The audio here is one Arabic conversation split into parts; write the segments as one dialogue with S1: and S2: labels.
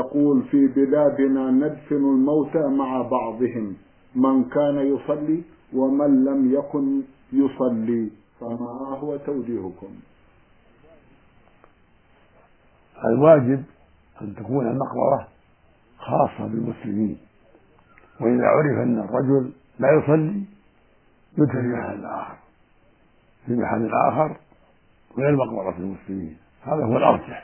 S1: يقول: في بلادنا ندفن الموتى مع بعضهم، من كان يصلي ومن لم يكن يصلي، فما هو توجيهكم؟
S2: الواجب أن تكون المقبرة خاصة بالمسلمين، وإذا عرف أن الرجل لا يصلي يدفن في محل آخر غير مقبرة المسلمين، هذا هو الأرجح،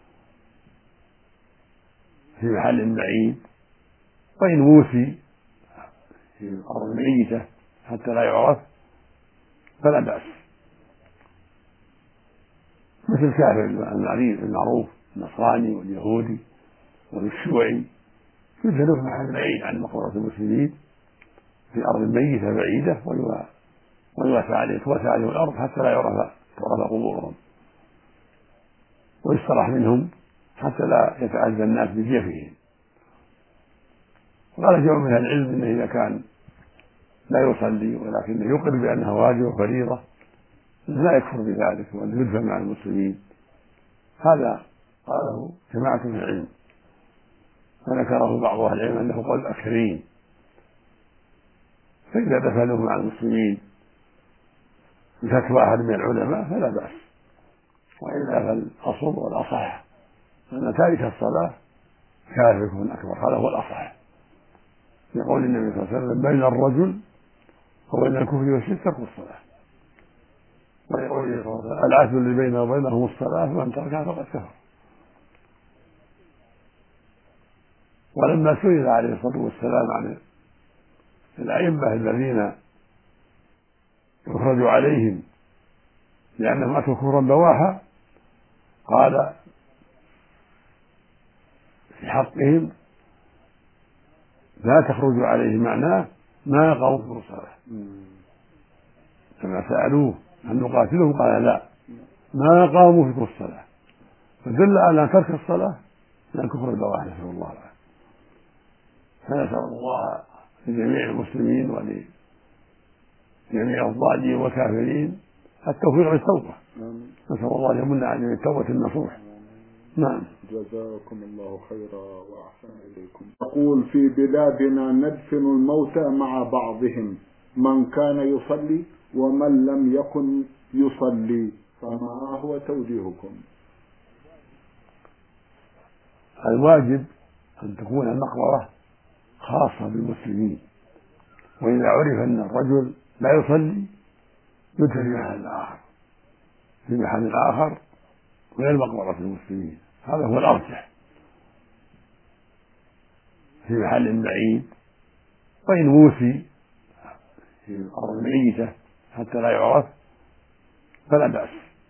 S2: في محل بعيد، وإن موسي في الأرض الميتة حتى لا يعرف فلا بأس، مثل الكافر المعروف النصراني واليهودي والشيوعي يدفنوا في محل بعيد عن مقبرة المسلمين في أرض ميتة بعيدة، ويوسع عليهم الأرض حتى لا يعرف قبورهم، ويستراح منهم حتى لا يتعزى الناس بجيفهم. وقال جمع من أهل العلم إنه إذا كان لا يصلي ولكنه يقر بأنها واجب وفريضة لا يكفر بذلك وأنه يدفن مع المسلمين، هذا قاله جماعة من العلم، وذكره بعض أهل العلم أنه قول الأكثرين، فإذا دفنوه مع المسلمين بفتوى أحد من العلماء فلا بأس، وإلا فالأصل والأصح أن تارك الصلاة كافر أكبر، هذا هو الأصح، يقول النبي صلى الله عليه وسلم: بين الرجل وبين الكفر والشرك ترك الصلاة، ويقول العهد اللي بينه وبينهم الصلاة فمن تركها فقد كفر. ولما سئل عليه الصلاة والسلام عن الأئمة الذين يخرج عليهم لأنهم أتوا كفرا بواحا، قال في حقهم: لا تخرج عليه، معناه ما قاموا في الصلاة. لما سألوه أن نقاتلهم قال: لا، ما قاموا في الصلاة، فدل على ترك الصلاة من الكفر البواح، نسأل الله العافية. فنسأل الله لجميع المسلمين ولجميع الضالين والكافرين التوفيق للتوبة، نسأل الله أن يمن علينا بالتوبة النصوح. نعم.
S1: جزاكم الله خيرا وأحسن إليكم. يقول: في بلادنا ندفن الموتى مع بعضهم، من كان يصلي ومن لم يكن يصلي، فما هو توجيهكم؟
S2: الواجب أن تكون المقبرة خاصة بالمسلمين، وإذا عرف أن الرجل لا يصلي يدفن في محل آخر غير مقبرة المسلمين، هذا هو الأرجح، في محل بعيد، وإن موسي في الأرض الميتة حتى لا يعرف فلا بأس،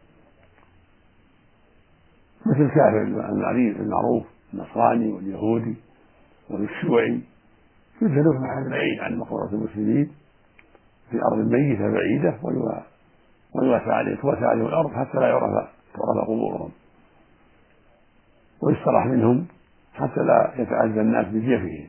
S2: مثل الكافر المعروف النصراني واليهودي والشيوعي يدفنوا في محل بعيد عن مقبرة المسلمين في أرض ميتة بعيدة، ويوسع عليهم الأرض حتى لا يعرف قبورهم، ويستراح منهم حتى لا يتعزى الناس بجيفهم.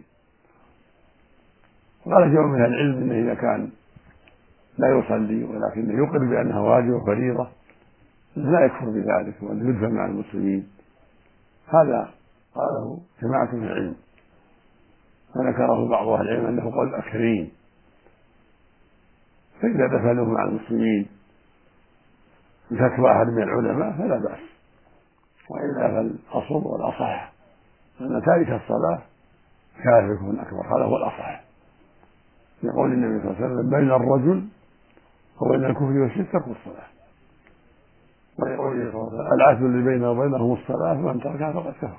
S2: وقال جمع من أهل العلم إنه إذا كان لا يصلي ولكنه يقر بأنها واجب وفريضة لا يكفر بذلك وأنه يدفن مع المسلمين، هذا قاله جماعة من العلم، وذكره بعض أهل العلم أنه قول الأكثرين، فإذا دفنوه مع المسلمين بفتوى أحد من العلماء فلا بأس، وإلا فالأصل والأصح أن تارك الصلاة كافر أكبر، هذا هو الأصح، يقول النبي صلى الله عليه وسلم: بين الرجل وبين الكفر والشرك ترك الصلاة، ويقول العهد اللي بينه وبينهم الصلاة فمن تركها فقد كفر.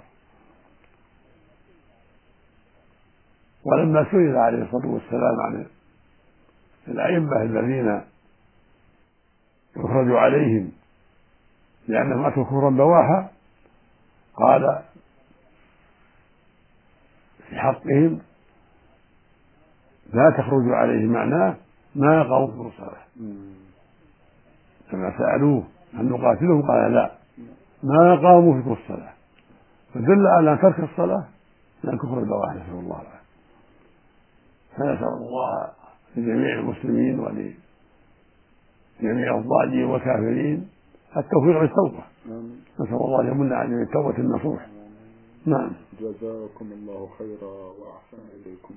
S2: ولما سئل عليه الصلاة والسلام عن الأئمة الذين يخرج عليهم لأنهم أتوا كفرا بواحا، قال في حقهم: لا تخرج عليه، معناه ما قاموا في الصلاة. لما سألوه أن نقاتلهم قال: لا، ما قاموا في الصلاة، فدل على ترك الصلاة من الكفر البواح، نسأل الله العافية. فنسأل الله لجميع المسلمين ولجميع الضالين والكافرين التوفيق للتوبة، نسأل الله أن يمن علينا بالتوبة النصوح. نعم.
S1: جزاكم الله خيرا وأحسن إليكم.